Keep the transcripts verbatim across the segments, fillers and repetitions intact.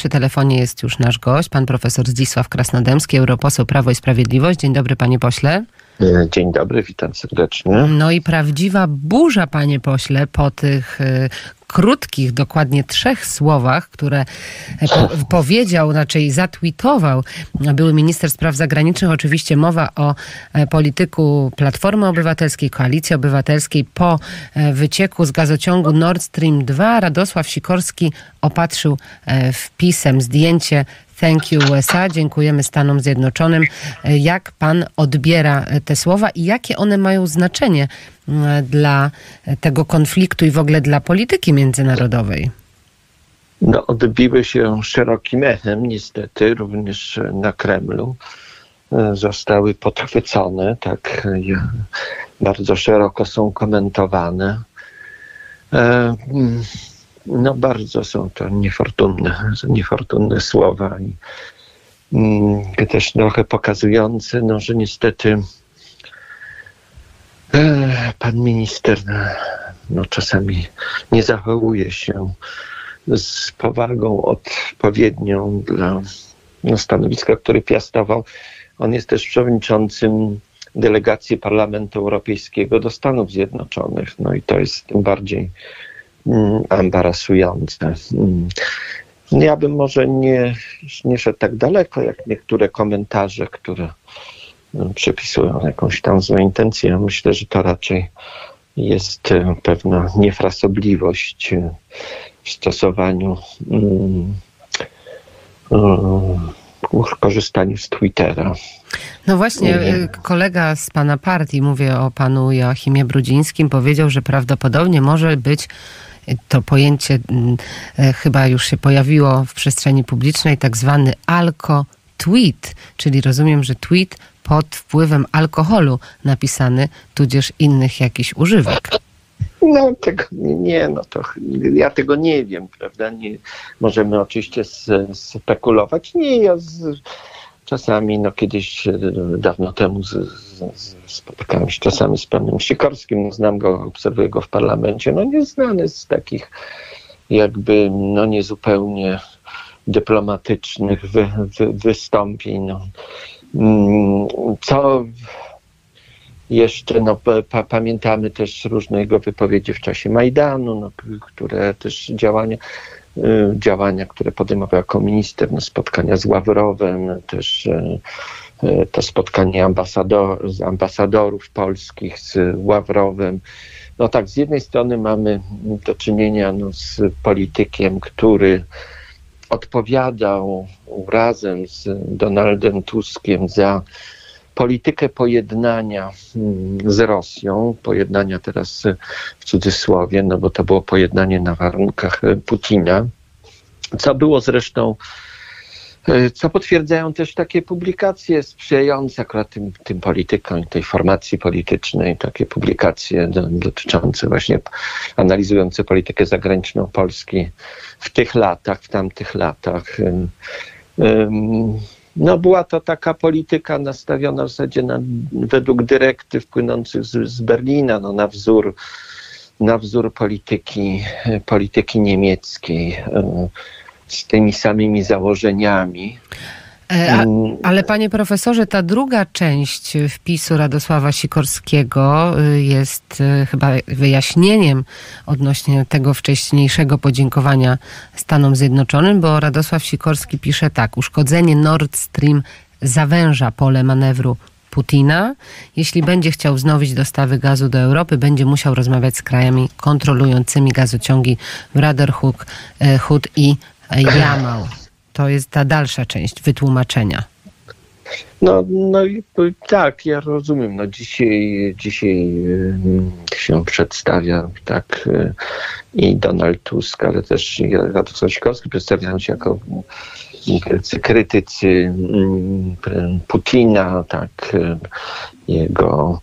Przy telefonie jest już nasz gość, pan profesor Zdzisław Krasnodębski, europoseł Prawo i Sprawiedliwość. Dzień dobry, panie pośle. Dzień dobry, witam serdecznie. No i prawdziwa burza, panie pośle, po tych y, krótkich, dokładnie trzech słowach, które po, powiedział, raczej zatweetował były minister spraw zagranicznych. Oczywiście mowa o e, polityku Platformy Obywatelskiej, Koalicji Obywatelskiej. Po e, wycieku z gazociągu Nord Stream dwa Radosław Sikorski opatrzył e, wpisem zdjęcie Thank you U S A, dziękujemy Stanom Zjednoczonym. Jak pan odbiera te słowa i jakie one mają znaczenie dla tego konfliktu i w ogóle dla polityki międzynarodowej? No, odbiły się szerokim echem, niestety, również na Kremlu. Zostały podchwycone, tak bardzo szeroko są komentowane. No bardzo są to niefortunne, niefortunne słowa i mm, też trochę pokazujące, no, że niestety e, pan minister no, czasami nie zachowuje się z powagą odpowiednią dla no, stanowiska, które piastował. On jest też przewodniczącym delegacji Parlamentu Europejskiego do Stanów Zjednoczonych, no i to jest tym bardziej embarasujące. Ja bym może nie, nie szedł tak daleko, jak niektóre komentarze, które przypisują jakąś tam złą intencję. Myślę, że to raczej jest pewna niefrasobliwość w stosowaniu, w korzystaniu z Twittera. No właśnie, kolega z pana partii, mówię o panu Joachimie Brudzińskim, powiedział, że prawdopodobnie może być to pojęcie, chyba już się pojawiło w przestrzeni publicznej, tak zwany alko-tweet, czyli rozumiem, że tweet pod wpływem alkoholu napisany, tudzież innych jakichś używek. No tego nie, no to ja tego nie wiem, prawda? Nie, możemy oczywiście spekulować. Nie, ja z, czasami, no kiedyś, dawno temu z, z, spotykałem się czasami z panem Sikorskim, znam go, obserwuję go w parlamencie, no nieznany z takich jakby, no niezupełnie dyplomatycznych wy, wy, wystąpień, no. Co jeszcze, no pa, pamiętamy też różne jego wypowiedzi w czasie Majdanu, no, które też działania, działania, które podejmował jako minister, no, spotkania z Ławrowem, też to spotkanie ambasador, z ambasadorów polskich z Ławrowem. No tak, z jednej strony mamy do czynienia no, z politykiem, który odpowiadał razem z Donaldem Tuskiem za politykę pojednania z Rosją, pojednania teraz w cudzysłowie, no bo to było pojednanie na warunkach Putina, co było zresztą, co potwierdzają też takie publikacje sprzyjające akurat tym, tym politykom, tej formacji politycznej, takie publikacje do, dotyczące właśnie, analizujące politykę zagraniczną Polski w tych latach, w tamtych latach. No była to taka polityka nastawiona w zasadzie na, według dyrektyw płynących z, z Berlina, no na wzór, na wzór polityki, polityki niemieckiej, z tymi samymi założeniami. A, ale panie profesorze, ta druga część wpisu Radosława Sikorskiego jest chyba wyjaśnieniem odnośnie tego wcześniejszego podziękowania Stanom Zjednoczonym, bo Radosław Sikorski pisze tak: uszkodzenie Nord Stream zawęża pole manewru Putina. Jeśli będzie chciał wznowić dostawy gazu do Europy, będzie musiał rozmawiać z krajami kontrolującymi gazociągi Brotherhood Hood i Jamał. To jest ta dalsza część wytłumaczenia. No, no i tak, ja rozumiem. No dzisiaj, dzisiaj się przedstawia tak i Donald Tusk, ale też i Radosław Sikorski przedstawiają się jako wielcy krytycy Putina, tak, jego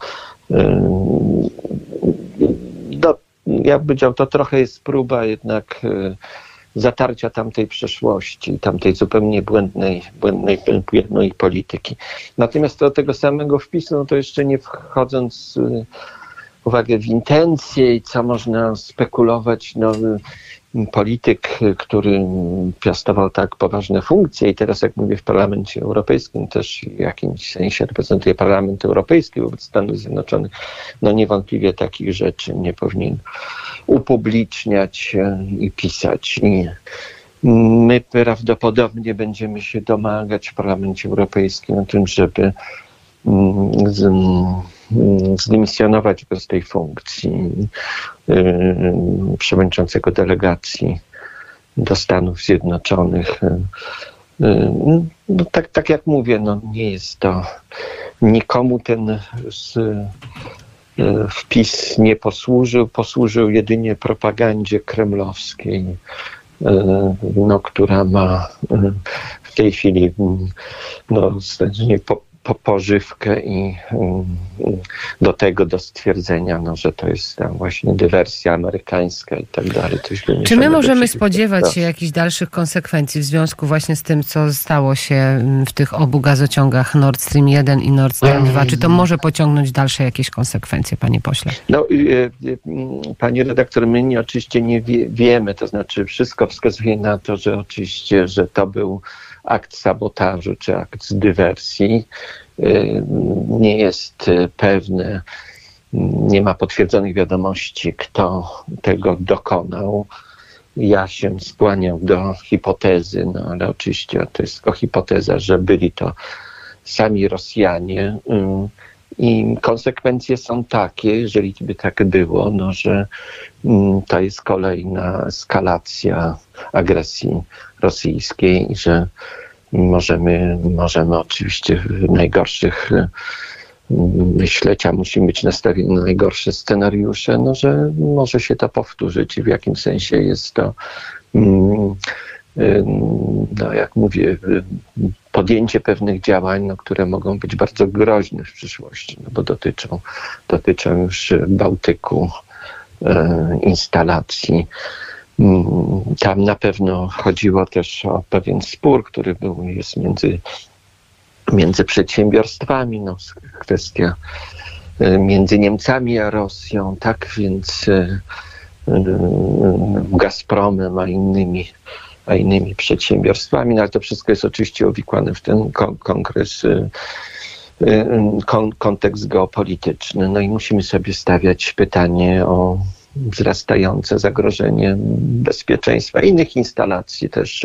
no, ja bym powiedział, to trochę jest próba jednak zatarcia tamtej przeszłości, tamtej zupełnie błędnej, błędnej, błędnej polityki. Natomiast do tego samego wpisu, no to jeszcze nie wchodząc uwagę w intencje i co można spekulować. No, polityk, który piastował tak poważne funkcje i teraz, jak mówię, w Parlamencie Europejskim też w jakimś sensie reprezentuje Parlament Europejski wobec Stanów Zjednoczonych, no niewątpliwie takich rzeczy nie powinien upubliczniać i pisać. I my prawdopodobnie będziemy się domagać w Parlamencie Europejskim o tym, żeby z, zdymisjonować go z tej funkcji yy, przewodniczącego delegacji do Stanów Zjednoczonych. Yy, no tak, tak jak mówię, no nie jest to nikomu ten z, yy, wpis nie posłużył, posłużył jedynie propagandzie kremlowskiej, yy, no, która ma yy, w tej chwili no, nie po, po pożywkę i um, do tego, do stwierdzenia, no, że to jest tam właśnie dywersja amerykańska i tak dalej. Czy my możemy spodziewać się jakichś dalszych konsekwencji w związku właśnie z tym, co stało się w tych obu gazociągach Nord Stream jeden i Nord Stream dwa? Czy to może pociągnąć dalsze jakieś konsekwencje, panie pośle? No, y, y, pani redaktor, my nie, oczywiście nie wie, wiemy, to znaczy wszystko wskazuje na to, że oczywiście, że to był akt sabotażu czy akt dywersji. Nie jest pewne, nie ma potwierdzonych wiadomości, kto tego dokonał. Ja się skłaniam do hipotezy, no ale oczywiście to jest tylko hipoteza, że byli to sami Rosjanie. I konsekwencje są takie, jeżeli by tak było, no, że to jest kolejna eskalacja agresji rosyjskiej, że możemy, możemy oczywiście w najgorszych myśleć, a musimy być nastawieni na najgorsze scenariusze, no, że może się to powtórzyć i w jakim sensie jest to, no, jak mówię, podjęcie pewnych działań, no, które mogą być bardzo groźne w przyszłości, no, bo dotyczą, dotyczą już Bałtyku, e, instalacji. Tam na pewno chodziło też o pewien spór, który był, jest między, między przedsiębiorstwami, no, kwestia e, między Niemcami a Rosją, tak, więc e, e, Gazpromem, a innymi a innymi przedsiębiorstwami, no ale to wszystko jest oczywiście uwikłane w ten kon- kongres, kon- kontekst geopolityczny. No i musimy sobie stawiać pytanie o wzrastające zagrożenie bezpieczeństwa innych instalacji też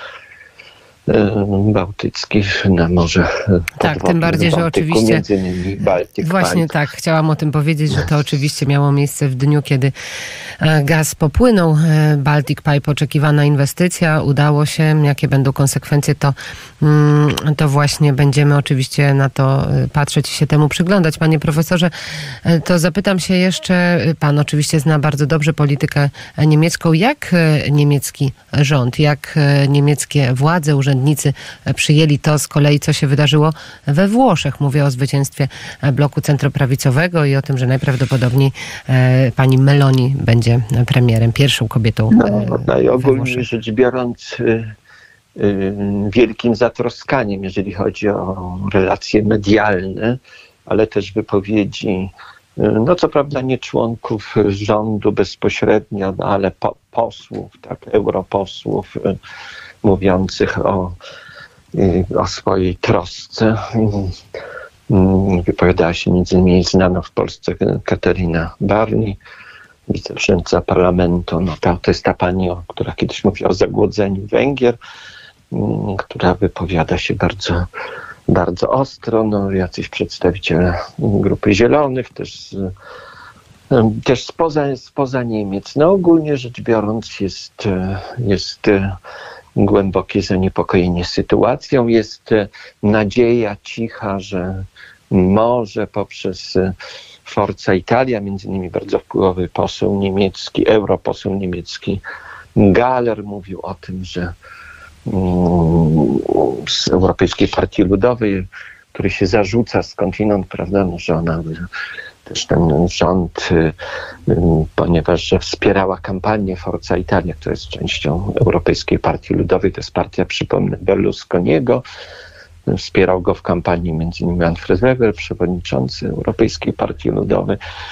bałtyckich na morze. Tak, tym bardziej, że Bałtyku, oczywiście między innymi Baltic właśnie Pipe. tak, chciałam o tym powiedzieć, że to oczywiście miało miejsce w dniu, kiedy gaz popłynął. Baltic Pipe, oczekiwana inwestycja, udało się. Jakie będą konsekwencje, to, to właśnie będziemy oczywiście na to patrzeć i się temu przyglądać. Panie profesorze, to zapytam się jeszcze, pan oczywiście zna bardzo dobrze politykę niemiecką. Jak niemiecki rząd, jak niemieckie władze, urzędnicy przyjęli to z kolei, co się wydarzyło we Włoszech? Mówię o zwycięstwie bloku centroprawicowego i o tym, że najprawdopodobniej pani Meloni będzie premierem, pierwszą kobietą no, najogólniej we Włoszech. rzecz biorąc wielkim zatroskaniem, jeżeli chodzi o relacje medialne, ale też wypowiedzi, no co prawda nie członków rządu bezpośrednio, no, ale po, posłów, tak, europosłów mówiących o, o swojej trosce. Wypowiadała się między innymi znana w Polsce Katarina Barni, wiceprzewodnicząca parlamentu. No ta, to jest ta pani, o, która kiedyś mówiła o zagłodzeniu Węgier, która wypowiada się bardzo, bardzo ostro. No, jacyś przedstawiciele Grupy Zielonych, też, z, też spoza, spoza Niemiec. No, ogólnie rzecz biorąc jest, jest głębokie zaniepokojenie sytuacją. Jest nadzieja cicha, że może poprzez Forza Italia, między innymi bardzo wpływowy poseł niemiecki, europoseł niemiecki Galler mówił o tym, że z Europejskiej Partii Ludowej, który się zarzuca skądinąd, prawda, no, że ona też ten rząd, ponieważ że wspierała kampanię Forza Italia, która jest częścią Europejskiej Partii Ludowej, to jest partia, przypomnę, Berlusconiego. Wspierał go w kampanii między innymi Manfred Weber, przewodniczący Europejskiej Partii Ludowej.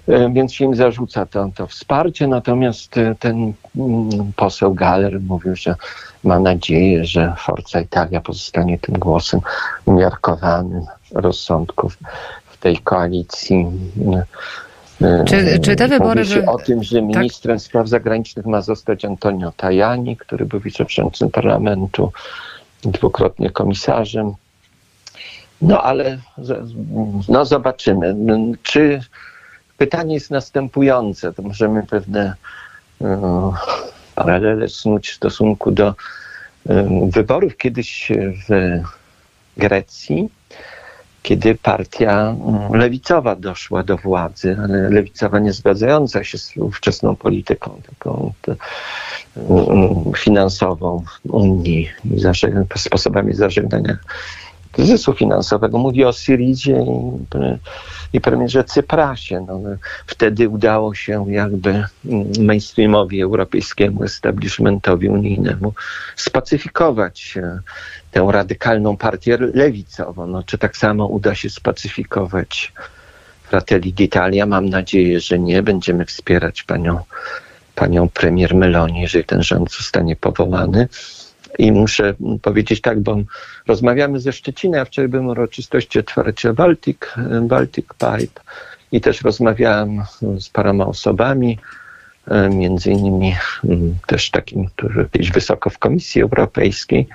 Więc się im zarzuca to, to wsparcie, natomiast ten poseł Galler mówił, że ma nadzieję, że Forza Italia pozostanie tym głosem umiarkowanym rozsądków w tej koalicji. Czy, czy te wybory... Mówi się o tym, że ministrem tak? spraw zagranicznych ma zostać Antonio Tajani, który był wiceprzewodniczącym parlamentu, dwukrotnie komisarzem. No ale no zobaczymy. Czy pytanie jest następujące, to możemy pewne um, paralele snuć w stosunku do um, wyborów kiedyś w Grecji, kiedy partia lewicowa doszła do władzy, ale lewicowa nie zgadzająca się z ówczesną polityką taką um, finansową Unii i zażeg- sposobami zażegnania kryzysu finansowego. Mówi o Syrizie i, i premierze Cyprasie. No, wtedy udało się jakby mainstreamowi europejskiemu, establishmentowi unijnemu spacyfikować tę radykalną partię lewicową. No, czy tak samo uda się spacyfikować Fratelli d'Italia? Mam nadzieję, że nie. Będziemy wspierać panią, panią premier Meloni, jeżeli ten rząd zostanie powołany. I muszę powiedzieć tak, bo rozmawiamy ze Szczecina, ja wczoraj byłem w uroczystości otwarcia Baltic, Baltic Pipe i też rozmawiałem z paroma osobami, między innymi też takim, który gdzieś wysoko w Komisji Europejskiej.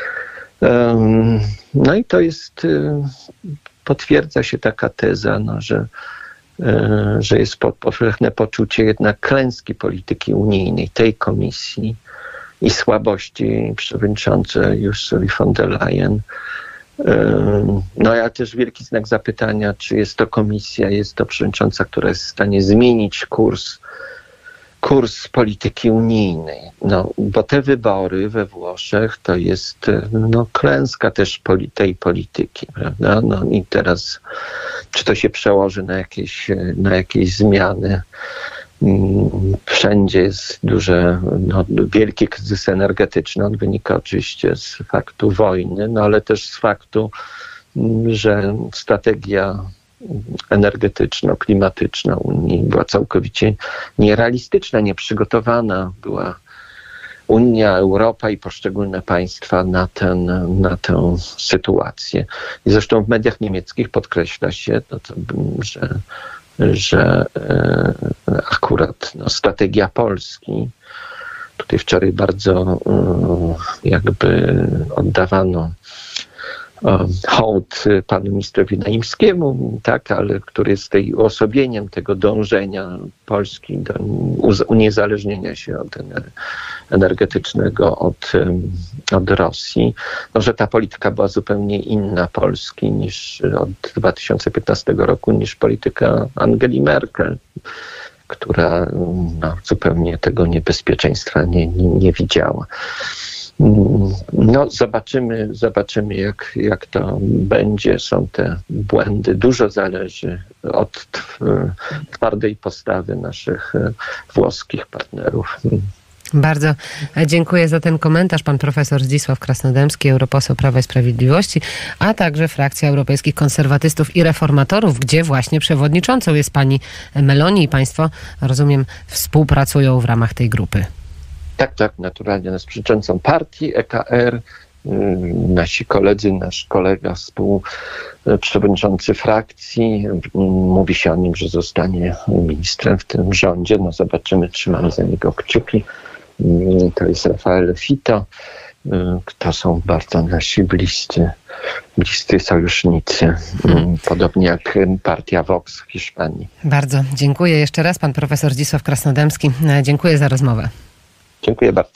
No i to jest, potwierdza się taka teza, no, że, że jest powszechne poczucie jednak klęski polityki unijnej, tej komisji, i słabości przewodniczącej Ursuli von der Leyen. No ja też wielki znak zapytania, czy jest to komisja, jest to przewodnicząca, która jest w stanie zmienić kurs, kurs polityki unijnej. No, bo te wybory we Włoszech to jest no, klęska też poli- tej polityki, prawda? No i teraz, czy to się przełoży na jakieś, na jakieś zmiany? Wszędzie jest duże, no, wielki kryzys energetyczny. On wynika oczywiście z faktu wojny, no ale też z faktu, że strategia energetyczno-klimatyczna Unii była całkowicie nierealistyczna, nieprzygotowana. Była Unia, Europa i poszczególne państwa na, ten, na tę sytuację. I zresztą w mediach niemieckich podkreśla się, to, to, że że e, akurat no, strategia Polski, tutaj wczoraj bardzo e, jakby oddawano e, hołd panu ministrowi Naimskiemu, tak, ale który jest tej uosobieniem tego dążenia Polski do uniezależnienia się od energetycznego od, od Rosji, no, że ta polityka była zupełnie inna Polski niż od dwa tysiące piętnastego roku, niż polityka Angeli Merkel, która no, zupełnie tego niebezpieczeństwa nie, nie, nie widziała. No zobaczymy, zobaczymy jak, jak to będzie. Są te błędy. Dużo zależy od twardej postawy naszych włoskich partnerów. Bardzo dziękuję za ten komentarz. Pan profesor Zdzisław Krasnodębski, europoseł Prawa i Sprawiedliwości, a także frakcja Europejskich Konserwatystów i Reformatorów, gdzie właśnie przewodniczącą jest pani Meloni i państwo, rozumiem, współpracują w ramach tej grupy. Tak, tak, naturalnie. Nas przewodniczącą partii E K R, nasi koledzy, nasz kolega współprzewodniczący frakcji, mówi się o nim, że zostanie ministrem w tym rządzie. No zobaczymy, trzymamy za niego kciuki. To jest Rafael Fito. To są bardzo nasi bliscy, bliscy sojusznicy, podobnie jak partia Vox w Hiszpanii. Bardzo dziękuję jeszcze raz. Pan profesor Zdzisław Krasnodębski. Dziękuję za rozmowę. Dziękuję bardzo.